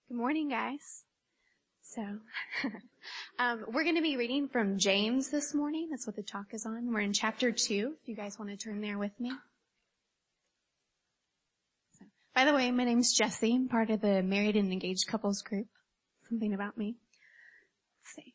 Good morning, guys. So, we're going to be reading from James this morning. That's what the talk is on. We're in chapter 2, if you guys want to turn there with me. So, by the way, my name's Jessie. I'm part of the married and engaged couples group. Something about me. Let's see.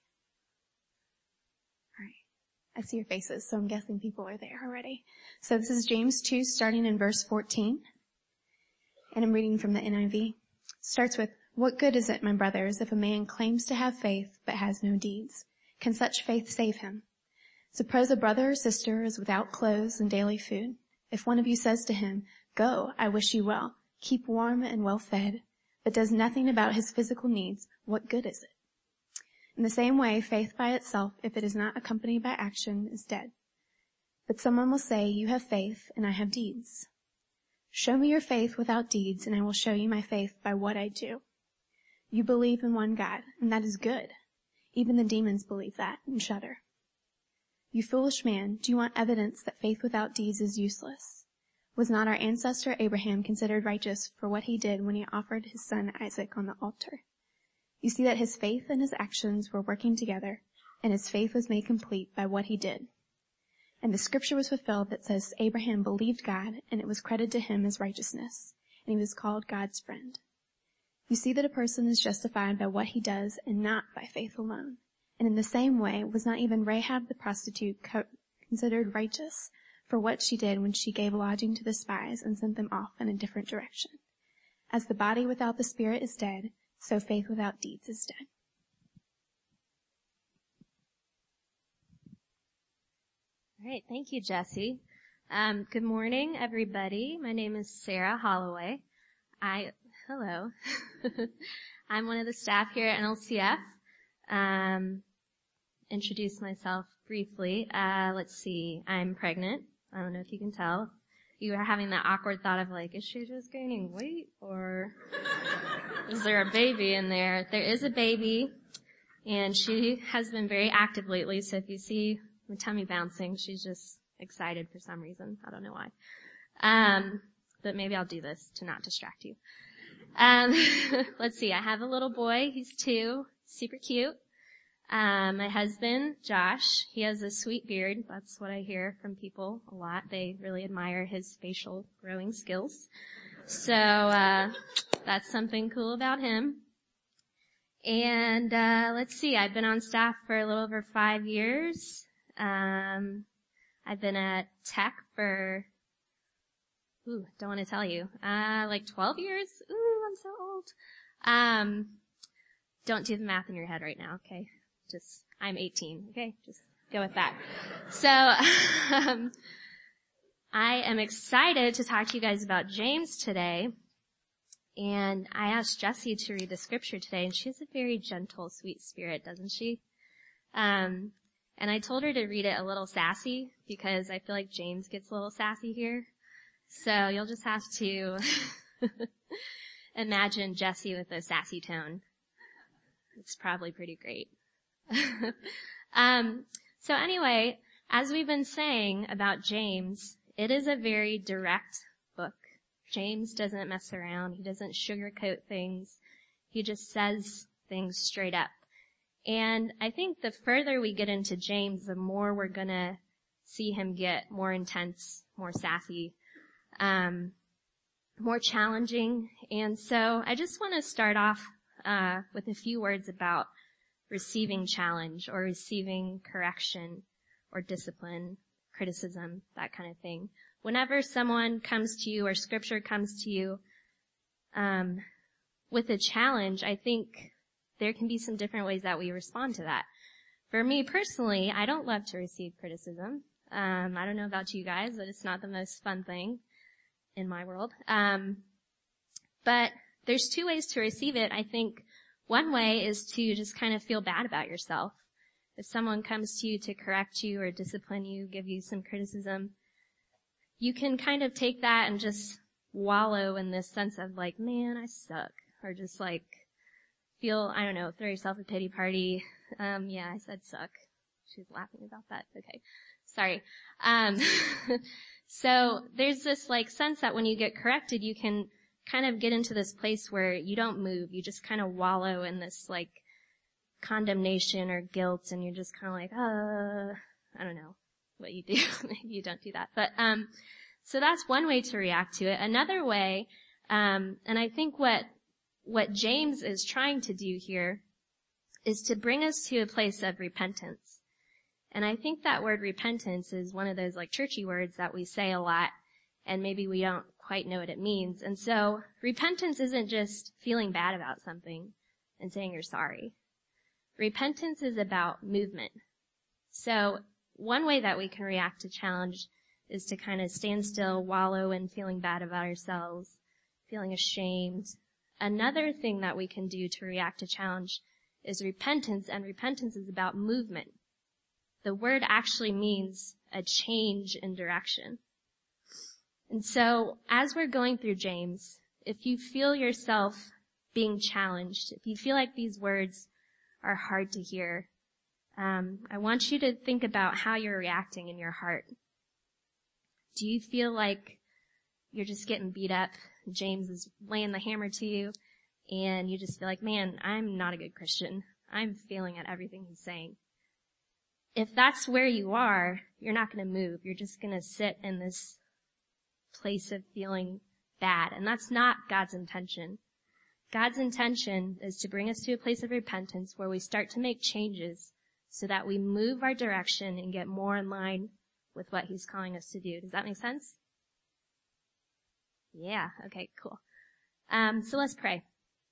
All right. I see your faces, so I'm guessing people are there already. So this is James 2, starting in verse 14. And I'm reading from the NIV. It starts with, "What good is it, my brothers, if a man claims to have faith but has no deeds? Can such faith save him? Suppose a brother or sister is without clothes and daily food. If one of you says to him, 'Go, I wish you well, keep warm and well fed,' but does nothing about his physical needs, what good is it? In the same way, faith by itself, if it is not accompanied by action, is dead. But someone will say, 'You have faith, and I have deeds.' Show me your faith without deeds, and I will show you my faith by what I do. You believe in one God, and that is good. Even the demons believe that and shudder. You foolish man, do you want evidence that faith without deeds is useless? Was not our ancestor Abraham considered righteous for what he did when he offered his son Isaac on the altar? You see that his faith and his actions were working together, and his faith was made complete by what he did. And the scripture was fulfilled that says Abraham believed God, and it was credited to him as righteousness, and he was called God's friend. You see that a person is justified by what he does and not by faith alone. And in the same way, was not even Rahab the prostitute considered righteous for what she did when she gave lodging to the spies and sent them off in a different direction? As the body without the spirit is dead, so faith without deeds is dead." All right, thank you, Jessie. Good morning, everybody. My name is Sarah Holloway. Hello. I'm one of the staff here at NLCF. Introduce myself briefly. Let's see. I'm pregnant. I don't know if you can tell. You are having that awkward thought of like, is she just gaining weight or is there a baby in there? There is a baby, and she has been very active lately. So if you see my tummy bouncing, she's just excited for some reason. I don't know why. But maybe I'll do this to not distract you. Let's see. I have a little boy. He's 2. Super cute. My husband, Josh, he has a sweet beard. That's what I hear from people a lot. They really admire his facial growing skills. So, that's something cool about him. And, let's see. I've been on staff for a little over 5 years. I've been at Tech for, don't want to tell you, like 12 years. Ooh, I'm so old. Don't do the math in your head right now, okay? I'm 18, okay? Just go with that. So, I am excited to talk to you guys about James today. And I asked Jessie to read the scripture today, and she has a very gentle, sweet spirit, doesn't she? And I told her to read it a little sassy because I feel like James gets a little sassy here. So you'll just have to imagine Jessie with a sassy tone. It's probably pretty great. So anyway, as we've been saying about James, it is a very direct book. James doesn't mess around. He doesn't sugarcoat things. He just says things straight up. And I think the further we get into James, the more we're gonna see him get more intense, more sassy, more challenging. And so I just want to start off with a few words about receiving challenge or receiving correction or discipline, criticism, that kind of thing. Whenever someone comes to you or scripture comes to you with a challenge, I think there can be some different ways that we respond to that. For me personally, I don't love to receive criticism. I don't know about you guys, but it's not the most fun thing in my world. But there's 2 ways to receive it. I think one way is to just kind of feel bad about yourself. If someone comes to you to correct you or discipline you, give you some criticism, you can kind of take that and just wallow in this sense of like, man, I suck. Or just like feel, I don't know, throw yourself a pity party. Yeah, I said suck. She's laughing about that. Okay. Sorry. So there's this like sense that when you get corrected, you can kind of get into this place where you don't move. You just kind of wallow in this like condemnation or guilt, and you're just kind of like, I don't know what you do. Maybe you don't do that. But, so that's one way to react to it. Another way, and I think what James is trying to do here is to bring us to a place of repentance. And I think that word repentance is one of those like churchy words that we say a lot, and maybe we don't quite know what it means. And so repentance isn't just feeling bad about something and saying you're sorry. Repentance is about movement. So one way that we can react to challenge is to kind of stand still, wallow in feeling bad about ourselves, feeling ashamed. Another thing that we can do to react to challenge is repentance, and repentance is about movement. The word actually means a change in direction. And so as we're going through James, if you feel yourself being challenged, if you feel like these words are hard to hear, I want you to think about how you're reacting in your heart. Do you feel like you're just getting beat up? James is laying the hammer to you, and you just feel like, man, I'm not a good Christian. I'm failing at everything he's saying. If that's where you are, you're not going to move. You're just going to sit in this place of feeling bad, and that's not God's intention. God's intention is to bring us to a place of repentance where we start to make changes so that we move our direction and get more in line with what he's calling us to do. Does that make sense? Yeah. Okay, cool. So let's pray.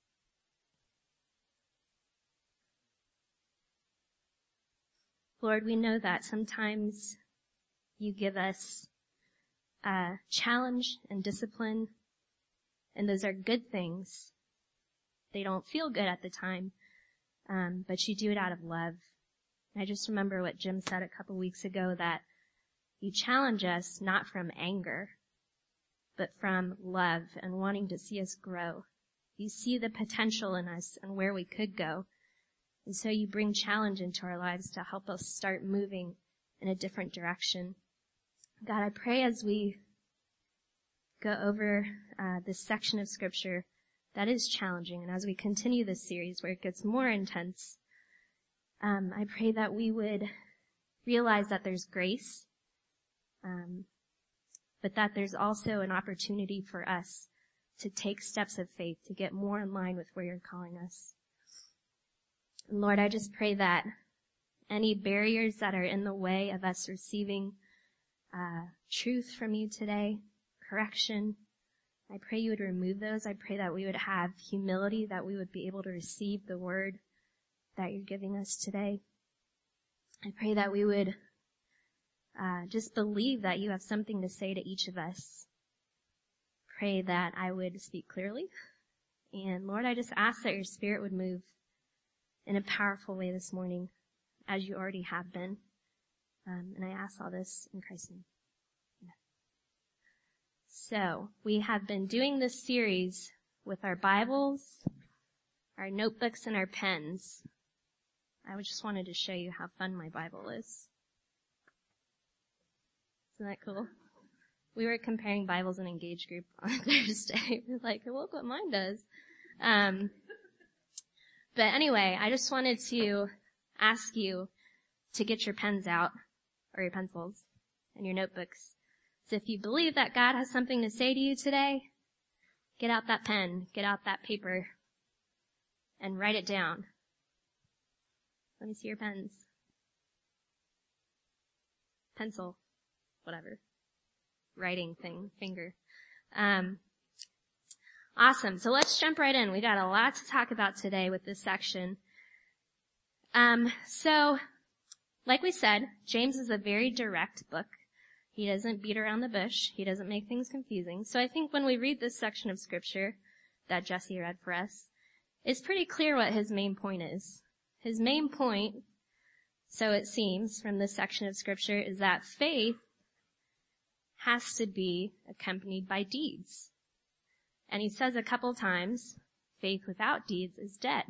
Lord, we know that sometimes you give us challenge and discipline, and those are good things. They don't feel good at the time, but you do it out of love. And I just remember what Jim said a couple weeks ago, that you challenge us not from anger, but from love and wanting to see us grow. You see the potential in us and where we could go. And so you bring challenge into our lives to help us start moving in a different direction. God, I pray as we go over this section of Scripture that is challenging, and as we continue this series where it gets more intense, I pray that we would realize that there's grace, but that there's also an opportunity for us to take steps of faith to get more in line with where you're calling us. And Lord, I just pray that any barriers that are in the way of us receiving truth from you today, correction, I pray you would remove those. I pray that we would have humility, that we would be able to receive the word that you're giving us today. I pray that we would just believe that you have something to say to each of us. Pray that I would speak clearly. And Lord, I just ask that your Spirit would move in a powerful way this morning, as you already have been. And I ask all this in Christ's name. Amen. So, we have been doing this series with our Bibles, our notebooks, and our pens. I just wanted to show you how fun my Bible is. Isn't that cool? We were comparing Bibles in Engage group on Thursday. We were like, look what mine does. But anyway, I just wanted to ask you to get your pens out, or your pencils, and your notebooks. So if you believe that God has something to say to you today, get out that pen, get out that paper, and write it down. Let me see your pens. Pencil. Whatever. Writing thing. Finger. Awesome. So let's jump right in. We got a lot to talk about today with this section. So, like we said, James is a very direct book. He doesn't beat around the bush. He doesn't make things confusing. So I think when we read this section of Scripture that Jesse read for us, it's pretty clear what his main point is. His main point, so it seems from this section of Scripture, is that faith has to be accompanied by deeds. And he says a couple times, faith without deeds is dead.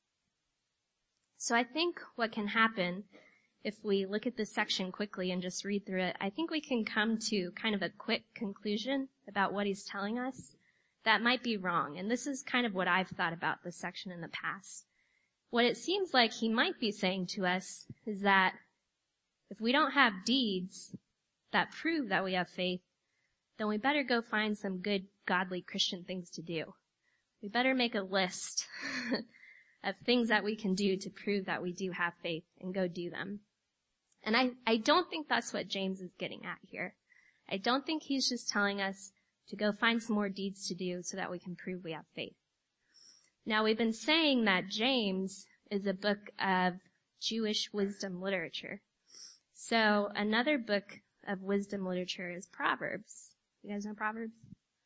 So I think what can happen if we look at this section quickly and just read through it, I think we can come to kind of a quick conclusion about what he's telling us that might be wrong. And this is kind of what I've thought about this section in the past. What it seems like he might be saying to us is that if we don't have deeds that prove that we have faith, then we better go find some good, godly Christian things to do. We better make a list of things that we can do to prove that we do have faith and go do them. And I don't think that's what James is getting at here. I don't think he's just telling us to go find some more deeds to do so that we can prove we have faith. Now, we've been saying that James is a book of Jewish wisdom literature. So another book of wisdom literature is Proverbs. You guys know Proverbs?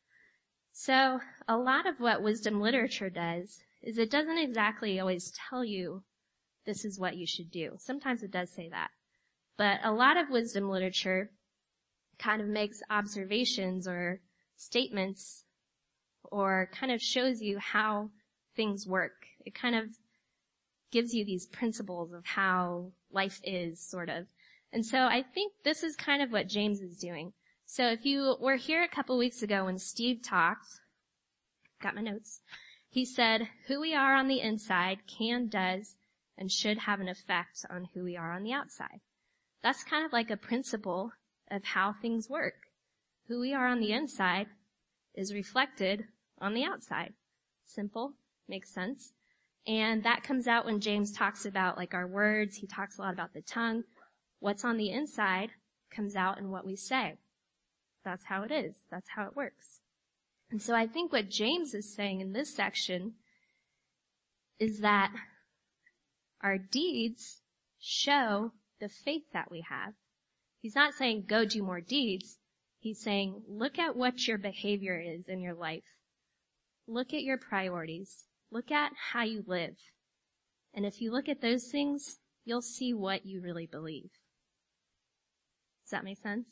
So a lot of what wisdom literature does is it doesn't exactly always tell you this is what you should do. Sometimes it does say that. But a lot of wisdom literature kind of makes observations or statements or kind of shows you how things work. It kind of gives you these principles of how life is, sort of. And so I think this is kind of what James is doing. So if you were here a couple weeks ago when Steve talked, got my notes, he said, who we are on the inside can, does, and should have an effect on who we are on the outside. That's kind of like a principle of how things work. Who we are on the inside is reflected on the outside. Simple, makes sense. And that comes out when James talks about like our words. He talks a lot about the tongue. What's on the inside comes out in what we say. That's how it is. That's how it works. And so I think what James is saying in this section is that our deeds show the faith that we have. He's not saying go do more deeds. He's saying look at what your behavior is in your life. Look at your priorities. Look at how you live. And if you look at those things, you'll see what you really believe. Does that make sense?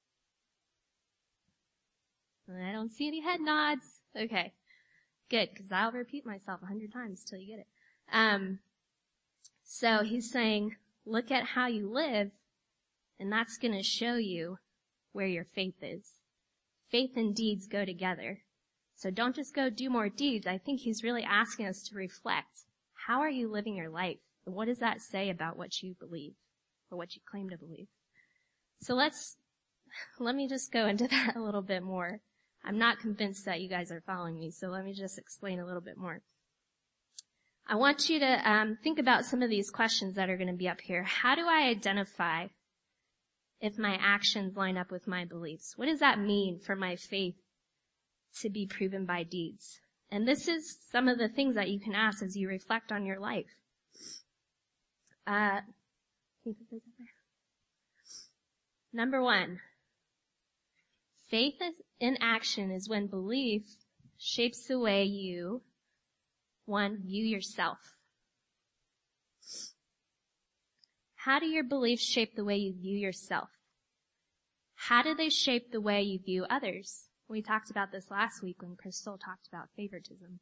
I don't see any head nods. Okay. Good, because I'll repeat myself 100 times till you get it. So he's saying, look at how you live, and that's going to show you where your faith is. Faith and deeds go together. So don't just go do more deeds. I think he's really asking us to reflect. How are you living your life? And what does that say about what you believe or what you claim to believe? So let me just go into that a little bit more. I'm not convinced that you guys are following me, so let me just explain a little bit more. I want you to think about some of these questions that are going to be up here. How do I identify if my actions line up with my beliefs? What does that mean for my faith to be proven by deeds? And this is some of the things that you can ask as you reflect on your life. Number 1, faith in action is when belief shapes the way you, 1, view yourself. How do your beliefs shape the way you view yourself? How do they shape the way you view others? We talked about this last week when Crystal talked about favoritism.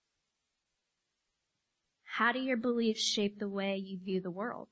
How do your beliefs shape the way you view the world?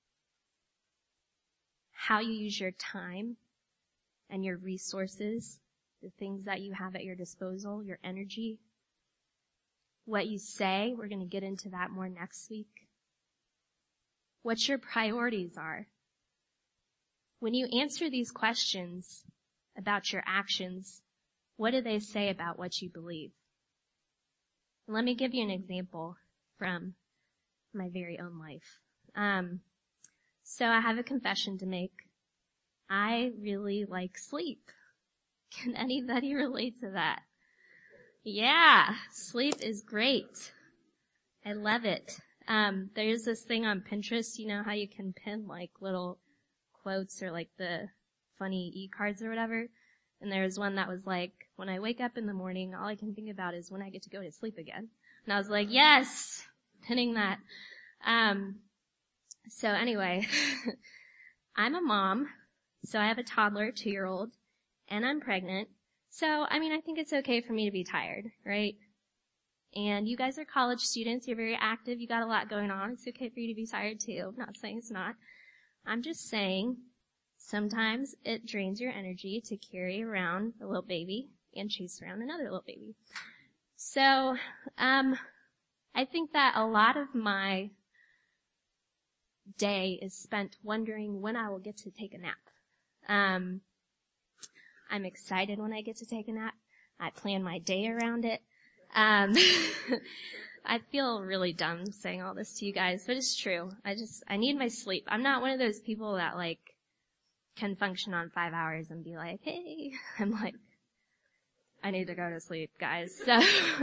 How you use your time and your resources, the things that you have at your disposal, your energy. What you say, we're going to get into that more next week. What your priorities are. When you answer these questions about your actions, what do they say about what you believe? Let me give you an example from my very own life. So I have a confession to make. I really like sleep. Can anybody relate to that? Yeah, sleep is great. I love it. There's this thing on Pinterest, you know how you can pin like little quotes or like the funny e-cards or whatever? And there was one that was like, when I wake up in the morning, all I can think about is when I get to go to sleep again. And I was like, yes, pinning that. So anyway, I'm a mom, so I have a toddler, 2-year-old, and I'm pregnant. So, I think it's okay for me to be tired, right? And you guys are college students, you're very active, you got a lot going on. It's okay for you to be tired too. I'm not saying it's not. I'm just saying sometimes it drains your energy to carry around a little baby and chase around another little baby. So, I think that a lot of my day is spent wondering when I will get to take a nap. I'm excited when I get to take a nap. I plan my day around it. I feel really dumb saying all this to you guys, but it's true. I need my sleep. I'm not one of those people that can function on 5 hours and be like, hey, I'm like, I need to go to sleep, guys. So,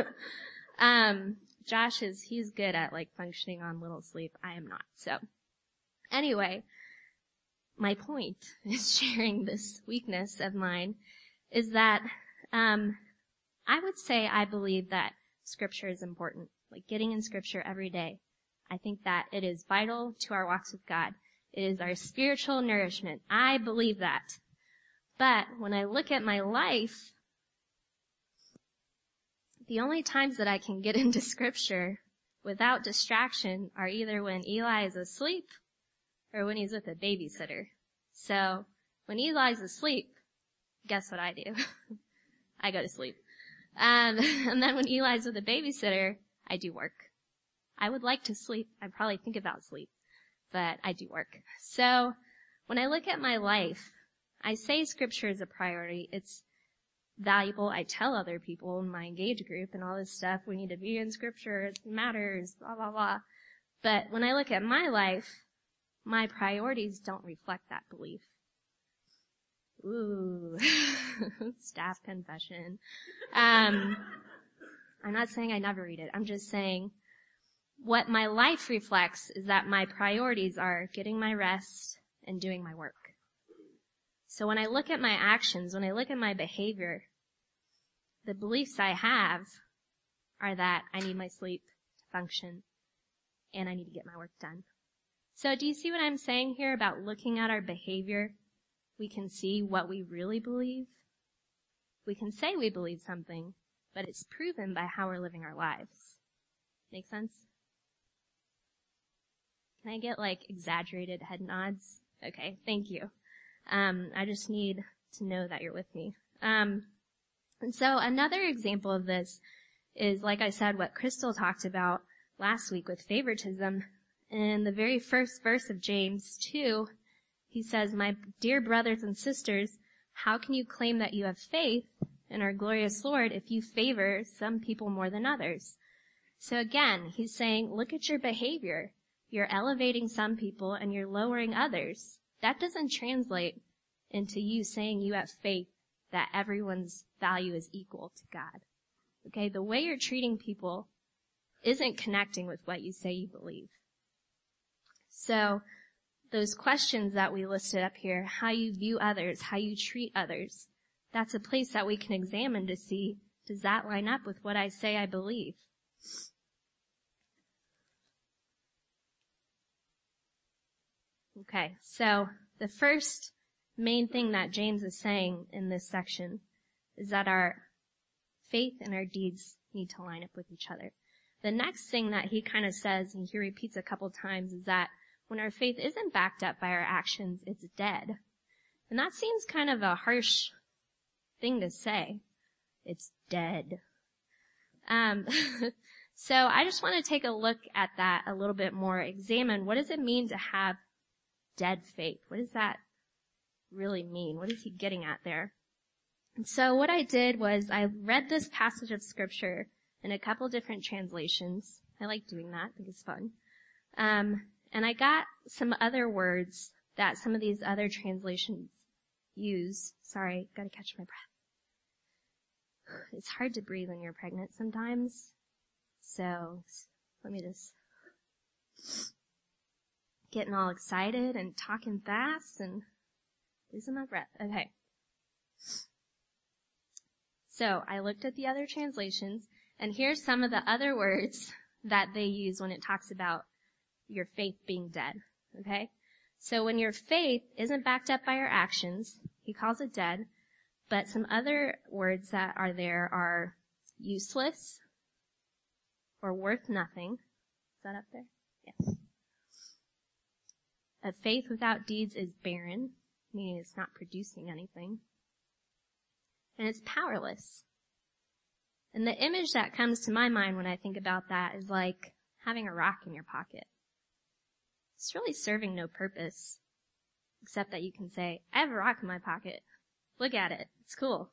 Josh he's good at functioning on little sleep. I am not. So, anyway, my point is sharing this weakness of mine is that, I would say I believe that Scripture is important. Getting in Scripture every day. I think that it is vital to our walks with God. It is our spiritual nourishment. I believe that. But when I look at my life, the only times that I can get into Scripture without distraction are either when Eli is asleep or when he's with a babysitter. So when Eli's asleep, guess what I do? I go to sleep. And then when Eli's with a babysitter, I do work. I would like to sleep. I probably think about sleep, but I do work. So when I look at my life, I say Scripture is a priority. It's valuable. I tell other people in my engage group and all this stuff, we need to be in Scripture. It matters, blah, blah, blah. But when I look at my life, my priorities don't reflect that belief. Ooh, staff confession. I'm not saying I never read it. I'm just saying what my life reflects is that my priorities are getting my rest and doing my work. So when I look at my actions, when I look at my behavior, the beliefs I have are that I need my sleep to function and I need to get my work done. So do you see what I'm saying here about looking at our behavior? We can see what we really believe. We can say we believe something, but it's proven by how we're living our lives. Make sense? Can I get exaggerated head nods? Okay, thank you. I just need to know that you're with me. And so another example of this is, like I said, what Crystal talked about last week with favoritism. In the very first verse of James 2, he says, "My dear brothers and sisters, how can you claim that you have faith in our glorious Lord if you favor some people more than others?" So again, he's saying, look at your behavior. You're elevating some people and you're lowering others. That doesn't translate into you saying you have faith that everyone's value is equal to God. Okay, the way you're treating people isn't connecting with what you say you believe. So those questions that we listed up here, how you view others, how you treat others, that's a place that we can examine to see, does that line up with what I say I believe? Okay, so the first main thing that James is saying in this section is that our faith and our deeds need to line up with each other. The next thing that he kind of says, and he repeats a couple times, is that when our faith isn't backed up by our actions, it's dead. And that seems kind of a harsh thing to say. It's dead. So I just want to take a look at that a little bit more, examine what does it mean to have dead faith? What does that really mean? What is he getting at there? And so what I did was I read this passage of Scripture in a couple different translations. I like doing that. I think it's fun. And I got some other words that some of these other translations use. Sorry, gotta catch my breath. It's hard to breathe when you're pregnant sometimes. So let me just getting all excited and talking fast and losing my breath. Okay. So I looked at the other translations, and here's some of the other words that they use when it talks about your faith being dead. Okay? So when your faith isn't backed up by your actions, he calls it dead, but some other words that are there are useless or worth nothing. Is that up there? Yes. A faith without deeds is barren, meaning it's not producing anything. and it's powerless. And the image that comes to my mind when I think about that is like having a rock in your pocket. It's really serving no purpose, except that you can say, I have a rock in my pocket. Look at it. It's cool.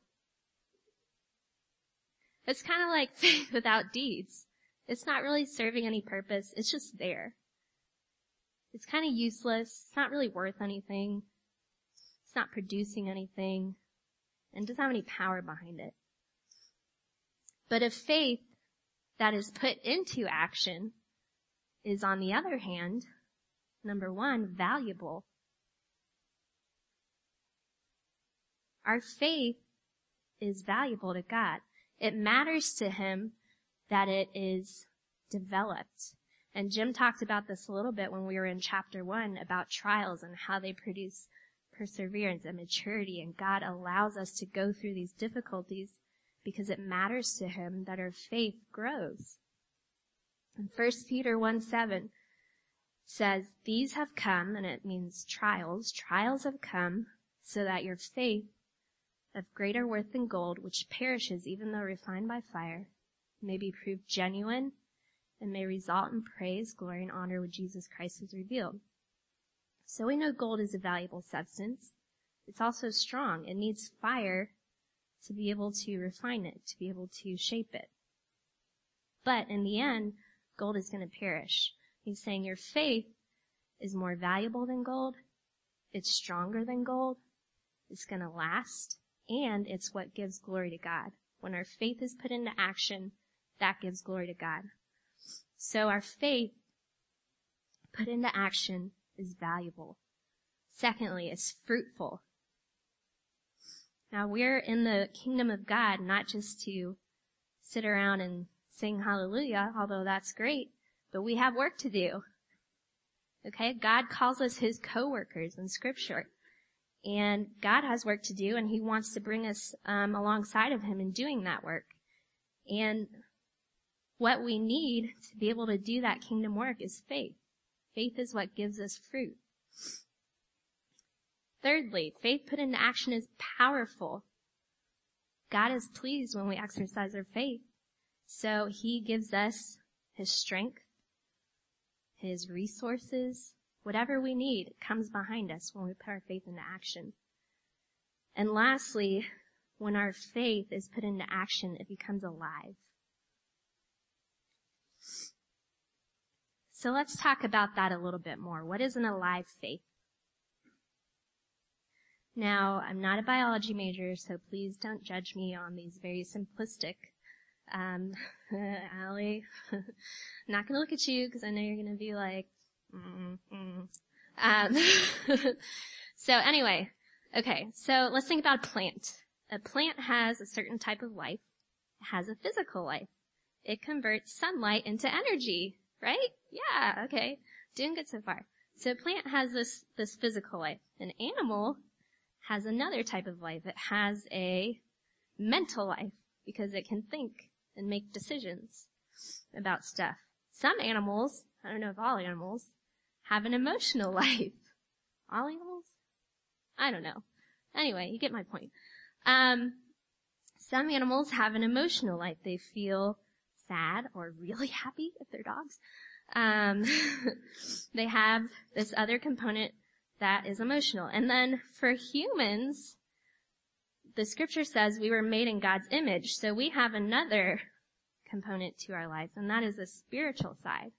It's kind of like faith without deeds. It's not really serving any purpose. It's just there. It's kind of useless. It's not really worth anything. It's not producing anything. And doesn't have any power behind it. But a faith that is put into action is, on the other hand, number one, valuable. Our faith is valuable to God. It matters to Him that it is developed. And Jim talked about this a little bit when we were in chapter 1 about trials and how they produce perseverance and maturity. And God allows us to go through these difficulties because it matters to Him that our faith grows. And 1 Peter 1:7 says, these have come, and it means trials. Trials have come so that your faith, of greater worth than gold, which perishes even though refined by fire, may be proved genuine and may result in praise, glory, and honor when Jesus Christ is revealed. So we know gold is a valuable substance. It's also strong. It needs fire to be able to refine it, to be able to shape it. But in the end, gold is going to perish. He's saying your faith is more valuable than gold. It's stronger than gold. It's going to last. And it's what gives glory to God. When our faith is put into action, that gives glory to God. So our faith put into action is valuable. Secondly, it's fruitful. Now, we're in the kingdom of God not just to sit around and sing hallelujah, although that's great, but we have work to do. Okay? God calls us His co-workers in Scripture. And God has work to do, and He wants to bring us alongside of Him in doing that work. And what we need to be able to do that kingdom work is faith. Faith is what gives us fruit. Thirdly, faith put into action is powerful. God is pleased when we exercise our faith. So He gives us His strength, His resources. Whatever we need comes behind us when we put our faith into action. And lastly, when our faith is put into action, it becomes alive. So let's talk about that a little bit more. What is an alive faith? Now, I'm not a biology major, so please don't judge me on these very simplistic. Allie, I'm not going to look at you because I know you're going to be like, So anyway, okay, so let's think about a plant. A plant has a certain type of life. It has a physical life. It converts sunlight into energy, right? Yeah, okay. Doing good so far. So a plant has this physical life. An animal has another type of life. It has a mental life because it can think and make decisions about stuff. Some animals, I don't know if all animals, have an emotional life. All animals? I don't know. Anyway, you get my point. Some animals have an emotional life. They feel sad or really happy if they're dogs. They have this other component that is emotional. And then for humans, the scripture says we were made in God's image. So we have another component to our lives, and that is the spiritual side.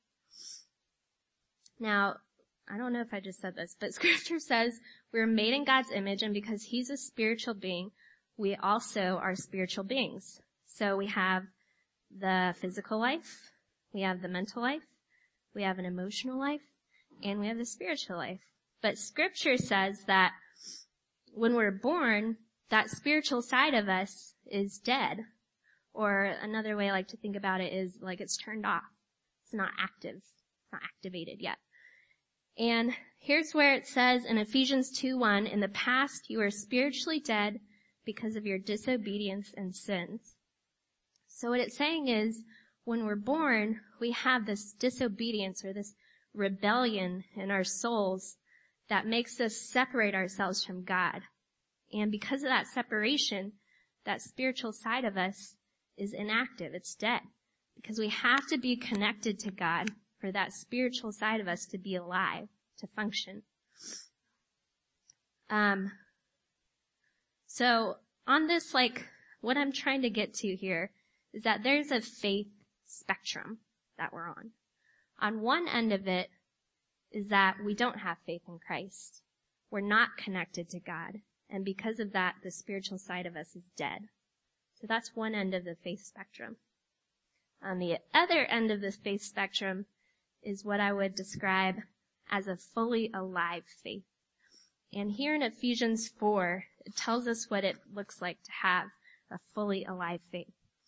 Now, I don't know if I just said this, but scripture says we're made in God's image, and because He's a spiritual being, we also are spiritual beings. So we have the physical life, we have the mental life, we have an emotional life, and we have the spiritual life. But scripture says that when we're born, that spiritual side of us is dead. Or another way I like to think about it is like it's turned off. It's not active. It's not activated yet. And here's where it says in Ephesians 2:1, in the past you were spiritually dead because of your disobedience and sins. So what it's saying is when we're born, we have this disobedience or this rebellion in our souls that makes us separate ourselves from God. And because of that separation, that spiritual side of us is inactive. It's dead. Because we have to be connected to God for that spiritual side of us to be alive, to function. So on this, what I'm trying to get to here is that there's a faith spectrum that we're on. On one end of it is that we don't have faith in Christ. We're not connected to God. And because of that, the spiritual side of us is dead. So that's one end of the faith spectrum. On the other end of the faith spectrum is what I would describe as a fully alive faith. And here in Ephesians 4, it tells us what it looks like to have a fully alive faith.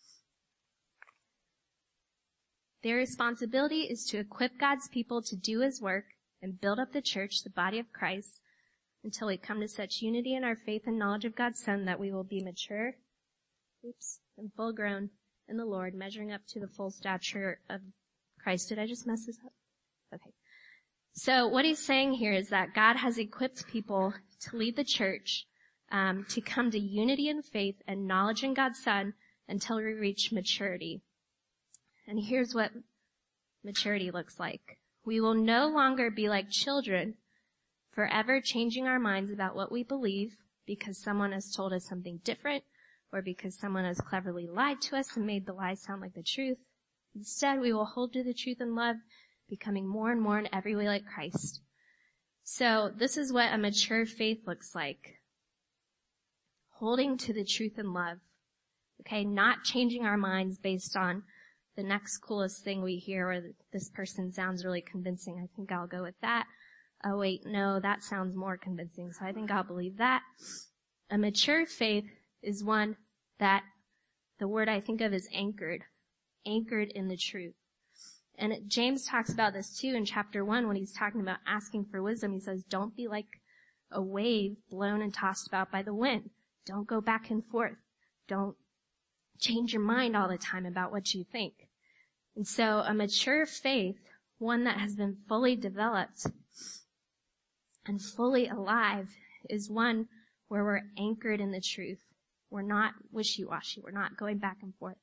Their responsibility is to equip God's people to do His work and build up the church, the body of Christ, until we come to such unity in our faith and knowledge of God's Son that we will be mature, and full grown in the Lord, measuring up to the full stature of Christ. Did I just mess this up? Okay. So what he's saying here is that God has equipped people to lead the church, to come to unity in faith and knowledge in God's Son until we reach maturity. And here's what maturity looks like. We will no longer be like children, forever changing our minds about what we believe because someone has told us something different or because someone has cleverly lied to us and made the lie sound like the truth. Instead, we will hold to the truth in love, becoming more and more in every way like Christ. So this is what a mature faith looks like. Holding to the truth in love. Okay, not changing our minds based on the next coolest thing we hear, or this person sounds really convincing. I think I'll go with that. Oh wait, no, that sounds more convincing, so I think I'll believe that. A mature faith is one that the word I think of is anchored in the truth. And James talks about this too in chapter 1 when he's talking about asking for wisdom. He says, don't be like a wave blown and tossed about by the wind. Don't go back and forth. Don't change your mind all the time about what you think. And so a mature faith, one that has been fully developed and fully alive, is one where we're anchored in the truth. We're not wishy-washy. We're not going back and forth.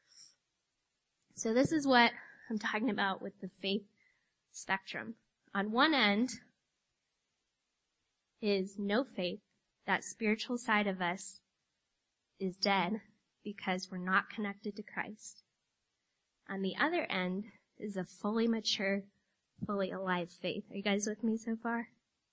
So this is what I'm talking about with the faith spectrum. On one end is no faith. That spiritual side of us is dead because we're not connected to Christ. On the other end is a fully mature, fully alive faith. Are you guys with me so far?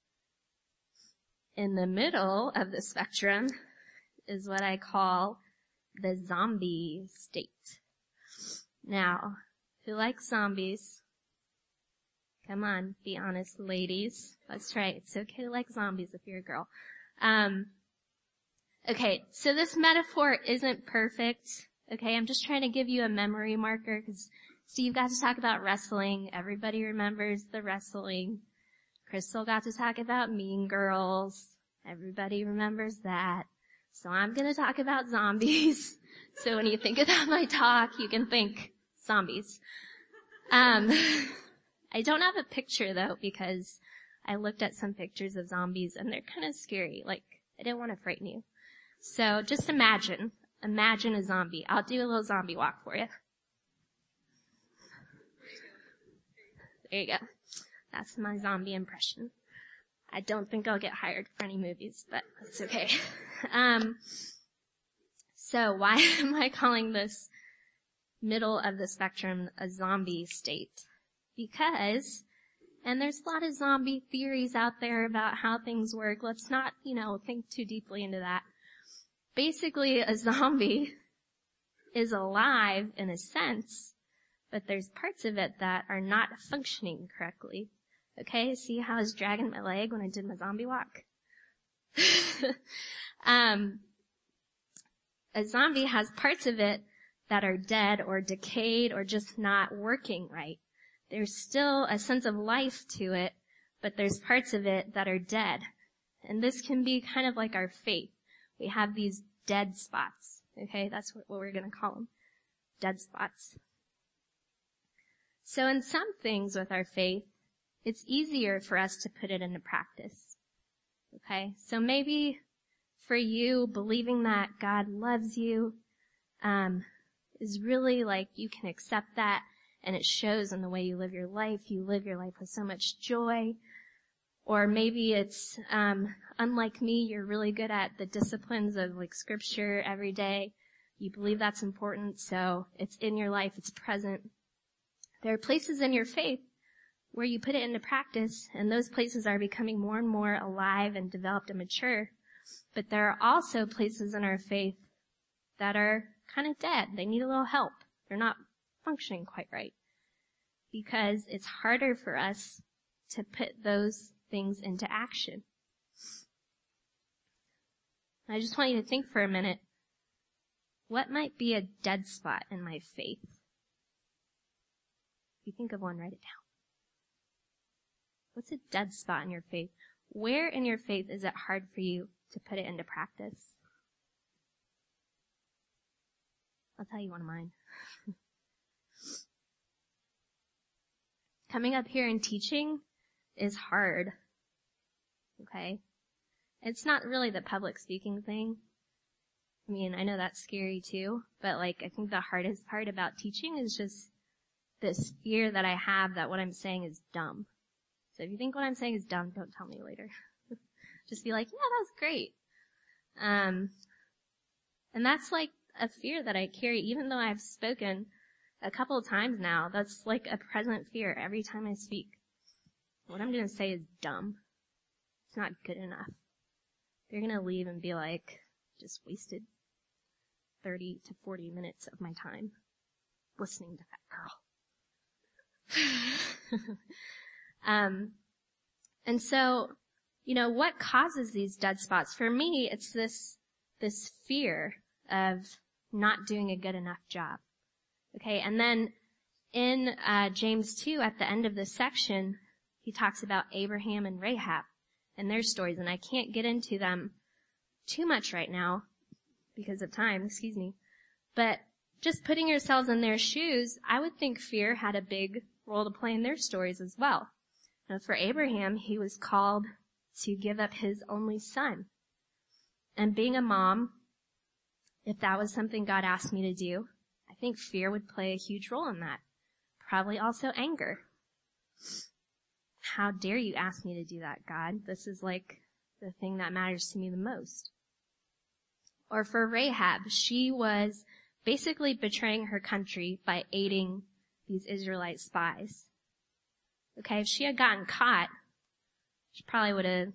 In the middle of the spectrum is what I call the zombie state. Now, who likes zombies? Come on, be honest, ladies. Let's try it. It's okay to like zombies if you're a girl. Okay, so this metaphor isn't perfect. Okay, I'm just trying to give you a memory marker because Steve got to talk about wrestling. Everybody remembers the wrestling. Crystal got to talk about Mean Girls. Everybody remembers that. So I'm going to talk about zombies. So when you think about my talk, you can think zombies. I don't have a picture though because I looked at some pictures of zombies and they're kind of scary. I didn't want to frighten you. So just imagine a zombie. I'll do a little zombie walk for you. There you go. That's my zombie impression. I don't think I'll get hired for any movies, but it's okay. So why am I calling this middle of the spectrum a zombie state? Because, and there's a lot of zombie theories out there about how things work. Let's not, think too deeply into that. Basically, a zombie is alive in a sense, but there's parts of it that are not functioning correctly. Okay, see how I was dragging my leg when I did my zombie walk? A zombie has parts of it that are dead or decayed or just not working right. There's still a sense of life to it, but there's parts of it that are dead. And this can be kind of like our faith. We have these dead spots. Okay, that's what we're going to call them. Dead spots. So in some things with our faith, it's easier for us to put it into practice. Okay, so maybe for you, believing that God loves you, is really like you can accept that, and it shows in the way you live your life. You live your life with so much joy. Or maybe it's, unlike me, you're really good at the disciplines of like scripture every day. You believe that's important, so it's in your life, it's present. There are places in your faith where you put it into practice, and those places are becoming more and more alive and developed and mature. But there are also places in our faith that are kind of dead. They need a little help. They're not functioning quite right. Because it's harder for us to put those things into action. I just want you to think for a minute, what might be a dead spot in my faith? If you think of one, write it down. What's a dead spot in your faith? Where in your faith is it hard for you to put it into practice? I'll tell you one of mine. Coming up here and teaching is hard. Okay? It's not really the public speaking thing. I mean, I know that's scary too, but like, I think the hardest part about teaching is just this fear that I have that what I'm saying is dumb. So if you think what I'm saying is dumb, don't tell me later. Just be like, yeah, that was great. And that's like a fear that I carry, even though I've spoken a couple of times now. That's like a present fear every time I speak. What I'm going to say is dumb. It's not good enough. They're going to leave and be like, just wasted 30 to 40 minutes of my time listening to that girl. And so, you know, what causes these dead spots? For me, it's this fear of not doing a good enough job. Okay, and then in James 2, at the end of this section, he talks about Abraham and Rahab and their stories, and I can't get into them too much right now because of time, but just putting yourselves in their shoes, I would think fear had a big role to play in their stories as well. Now, for Abraham, he was called to give up his only son. And being a mom, if that was something God asked me to do, I think fear would play a huge role in that. Probably also anger. How dare you ask me to do that, God? This is like the thing that matters to me the most. Or for Rahab, she was basically betraying her country by aiding these Israelite spies. Okay, if she had gotten caught, she probably would have,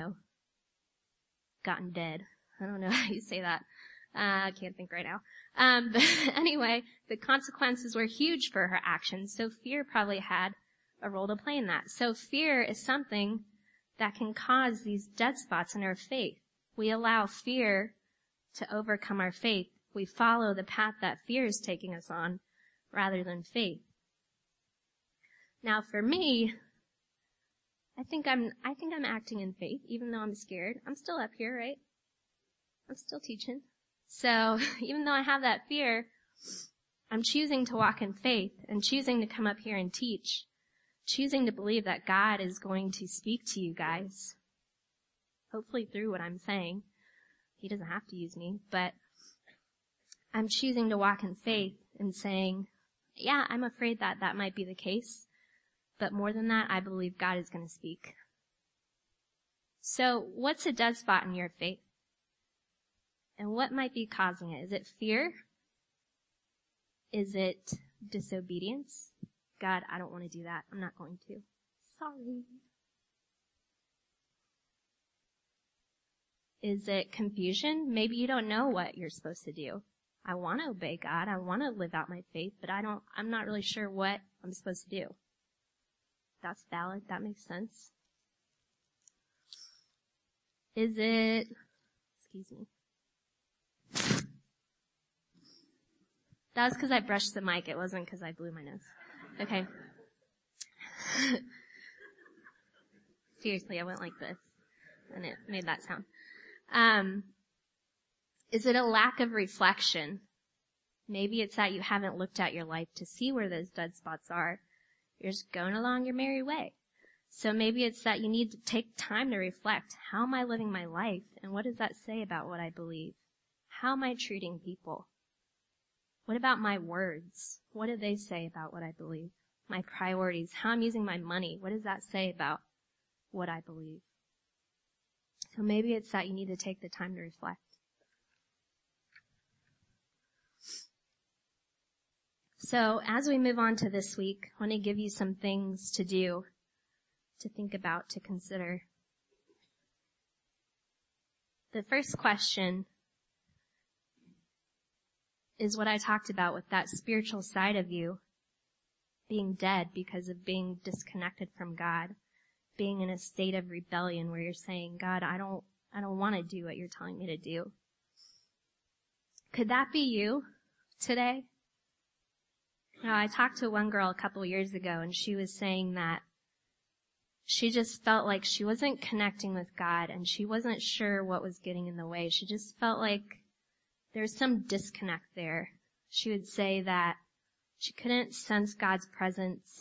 gotten dead. I don't know how you say that. I can't think right now. But anyway, the consequences were huge for her actions, so fear probably had a role to play in that. So fear is something that can cause these dead spots in our faith. We allow fear to overcome our faith. We follow the path that fear is taking us on rather than faith. Now for me, I think I'm acting in faith, even though I'm scared. I'm still up here, right? I'm still teaching. So even though I have that fear, I'm choosing to walk in faith and choosing to come up here and teach, choosing to believe that God is going to speak to you guys, hopefully through what I'm saying. He doesn't have to use me, but I'm choosing to walk in faith and saying, yeah, I'm afraid that that might be the case. But more than that, I believe God is going to speak. So what's a dead spot in your faith? And what might be causing it? Is it fear? Is it disobedience? God, I don't want to do that. I'm not going to. Sorry. Is it confusion? Maybe you don't know what you're supposed to do. I want to obey God. I want to live out my faith, but I'm not really sure what I'm supposed to do. That's valid. That makes sense. Is it, That was because I brushed the mic. It wasn't because I blew my nose. Okay. Seriously, I went like this, and it made that sound. Is it a lack of reflection? Maybe it's that you haven't looked at your life to see where those dead spots are. You're just going along your merry way. So maybe it's that you need to take time to reflect. How am I living my life? And what does that say about what I believe? How am I treating people? What about my words? What do they say about what I believe? My priorities, how I'm using my money. What does that say about what I believe? So maybe it's that you need to take the time to reflect. So as we move on to this week, I want to give you some things to do, to think about, to consider. The first question is what I talked about with that spiritual side of you being dead because of being disconnected from God, being in a state of rebellion where you're saying, God, I don't want to do what you're telling me to do. Could that be you today? I talked to one girl a couple years ago, and she was saying that she just felt like she wasn't connecting with God, and she wasn't sure what was getting in the way. She just felt like there was some disconnect there. She would say that she couldn't sense God's presence.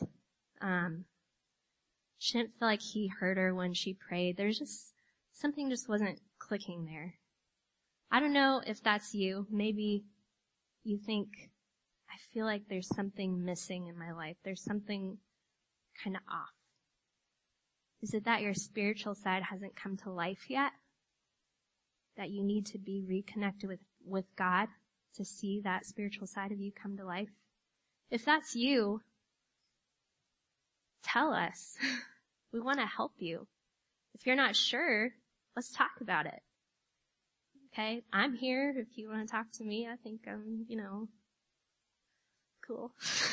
She didn't feel like he heard her when she prayed. There's just something just wasn't clicking there. I don't know if that's you. Maybe you think, I feel like there's something missing in my life. There's something kind of off. Is it that your spiritual side hasn't come to life yet? That you need to be reconnected with God to see that spiritual side of you come to life? If that's you, tell us. We want to help you. If you're not sure, let's talk about it. Okay? I'm here if you want to talk to me. I think I'm, cool.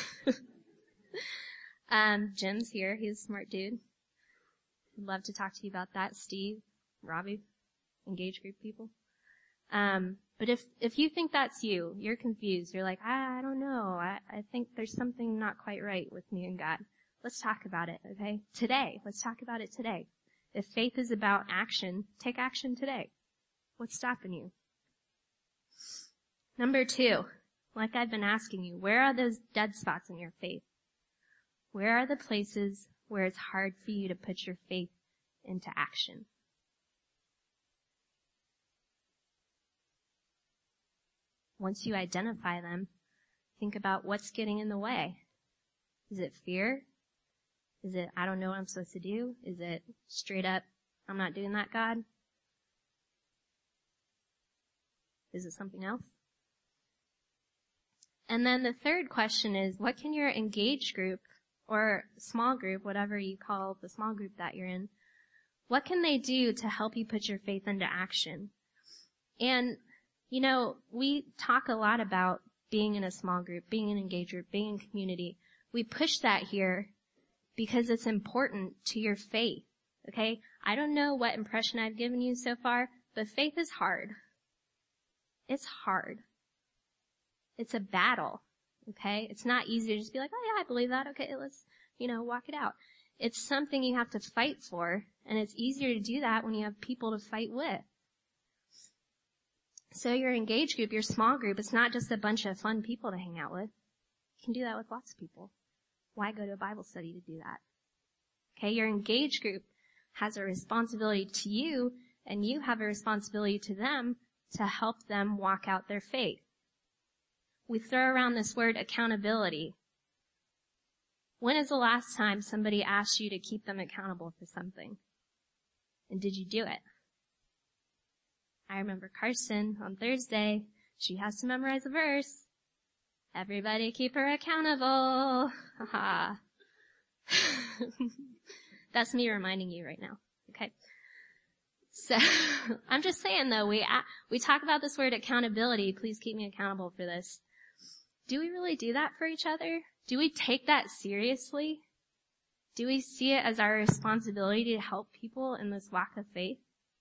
Jim's here. He's a smart dude. I'd love to talk to you about that. Steve, Robbie, engage group people. But if you think that's you, you're confused. You're like, I don't know. I think there's something not quite right with me and God. Let's talk about it, okay? Today. Let's talk about it today. If faith is about action, take action today. What's stopping you? Number 2, like I've been asking you, where are those dead spots in your faith? Where are the places where it's hard for you to put your faith into action? Once you identify them, think about what's getting in the way. Is it fear? Is it, I don't know what I'm supposed to do? Is it straight up, I'm not doing that, God? Is it something else? And then the third question is, what can your engaged group or small group, whatever you call the small group that you're in, what can they do to help you put your faith into action? And, we talk a lot about being in a small group, being in an engaged group, being in community. We push that here because it's important to your faith, okay? I don't know what impression I've given you so far, but faith is hard. It's hard. It's a battle, okay? It's not easy to just be like, oh yeah, I believe that. Okay, let's, walk it out. It's something you have to fight for, and it's easier to do that when you have people to fight with. So your engaged group, your small group, it's not just a bunch of fun people to hang out with. You can do that with lots of people. Why go to a Bible study to do that? Okay, your engaged group has a responsibility to you, and you have a responsibility to them to help them walk out their faith. We throw around this word accountability. When is the last time somebody asked you to keep them accountable for something? And did you do it? I remember Karsten on Thursday, she has to memorize a verse. Everybody keep her accountable. Haha. That's me reminding you right now. Okay. So, I'm just saying though, we talk about this word accountability. Please keep me accountable for this. Do we really do that for each other? Do we take that seriously? Do we see it as our responsibility to help people in this walk of faith?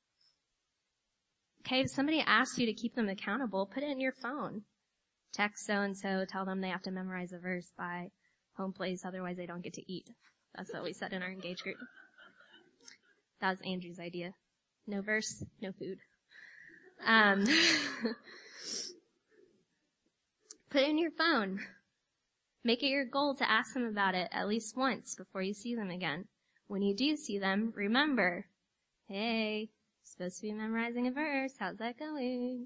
Okay, if somebody asks you to keep them accountable, put it in your phone. Text so-and-so, tell them they have to memorize a verse by home place, otherwise they don't get to eat. That's what we said in our engaged group. That was Andrew's idea. No verse, no food. Put it in your phone. Make it your goal to ask them about it at least once before you see them again. When you do see them, remember, hey, supposed to be memorizing a verse. How's that going?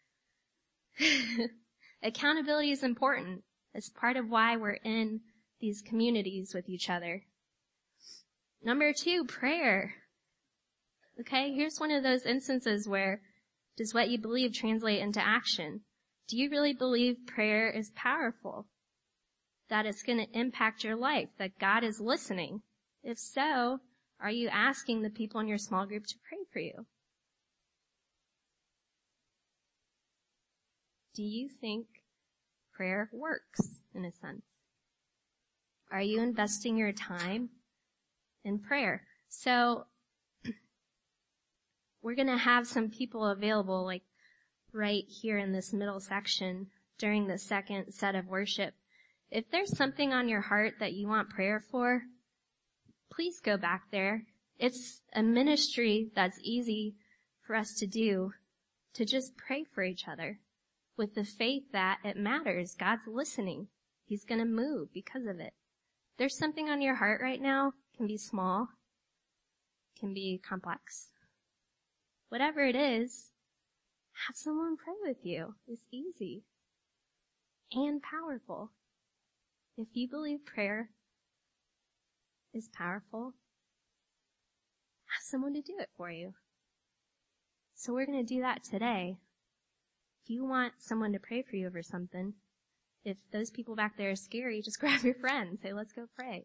Accountability is important. It's part of why we're in these communities with each other. Number 2, prayer. Okay, here's one of those instances where does what you believe translate into action? Do you really believe prayer is powerful? That it's going to impact your life? That God is listening? If so, are you asking the people in your small group to pray for you? Do you think prayer works, in a sense? Are you investing your time in prayer? So, we're going to have some people available, like right here in this middle section during the second set of worship. If there's something on your heart that you want prayer for, please go back there. It's a ministry that's easy for us to do, to just pray for each other with the faith that it matters. God's listening. He's going to move because of it. If there's something on your heart right now, it can be small, it can be complex. Whatever it is, have someone pray with you. It's easy and powerful. If you believe prayer is powerful, ask someone to do it for you. So we're going to do that today. If you want someone to pray for you over something, if those people back there are scary, just grab your friend. Say, let's go pray.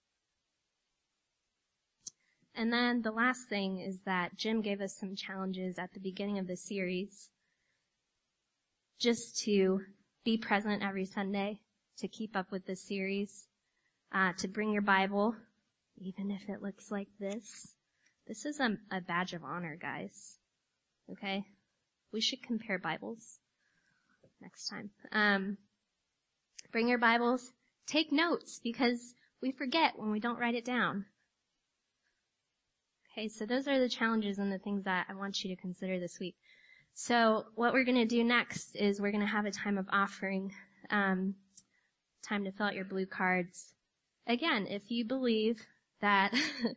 And then the last thing is that Jim gave us some challenges at the beginning of the series just to be present every Sunday, to keep up with this series, to bring your Bible, even if it looks like this. This is a badge of honor, guys. Okay? We should compare Bibles next time. Bring your Bibles. Take notes, because we forget when we don't write it down. Okay, so those are the challenges and the things that I want you to consider this week. So what we're going to do next is we're going to have a time of offering, time to fill out your blue cards. Again, if you believe that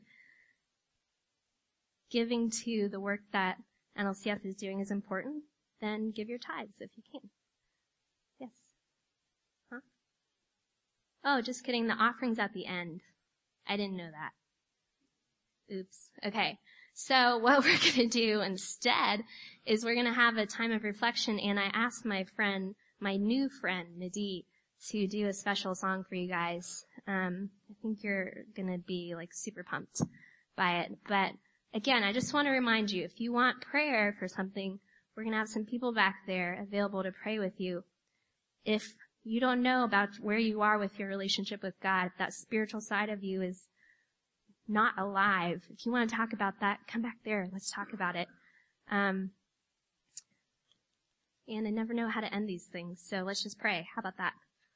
giving to the work that NLCF is doing is important, then give your tithes if you can. Yes. Huh? Oh, just kidding. The offering's at the end. I didn't know that. Oops. Okay. So what we're going to do instead is we're going to have a time of reflection, and I asked my new friend, Nadie, to do a special song for you guys. I think you're going to be like super pumped by it. But again, I just want to remind you, if you want prayer for something, we're going to have some people back there available to pray with you. If you don't know about where you are with your relationship with God, if that spiritual side of you is not alive, if you want to talk about that, come back there. Let's talk about it. And I never know how to end these things, so let's just pray. How about that?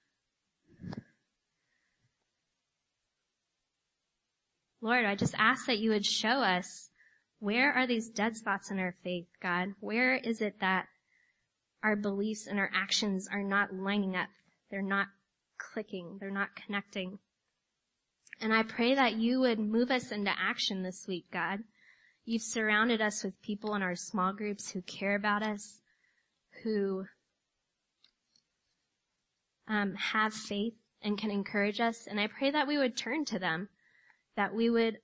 Lord, I just ask that you would show us, where are these dead spots in our faith, God? Where is it that our beliefs and our actions are not lining up? They're not clicking. They're not connecting. And I pray that you would move us into action this week, God. You've surrounded us with people in our small groups who care about us, who have faith and can encourage us. And I pray that we would turn to them, that we would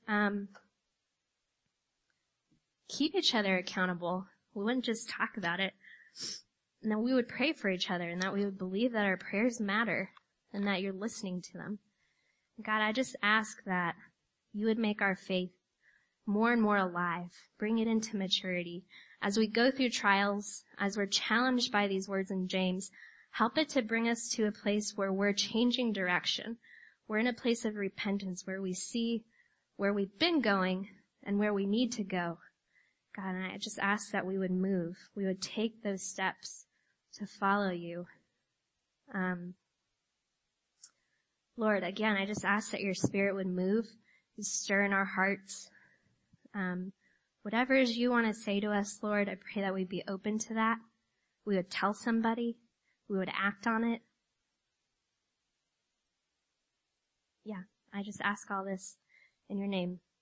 keep each other accountable. We wouldn't just talk about it. And that we would pray for each other, and that we would believe that our prayers matter and that you're listening to them. God, I just ask that you would make our faith more and more alive. Bring it into maturity. As we go through trials, as we're challenged by these words in James, help it to bring us to a place where we're changing direction. We're in a place of repentance where we see where we've been going and where we need to go. God, and I just ask that we would move. We would take those steps to follow you. Lord, again, I just ask that your Spirit would move, stir in our hearts. Whatever it is you want to say to us, Lord, I pray that we'd be open to that. We would tell somebody. We would act on it. Yeah, I just ask all this In your name.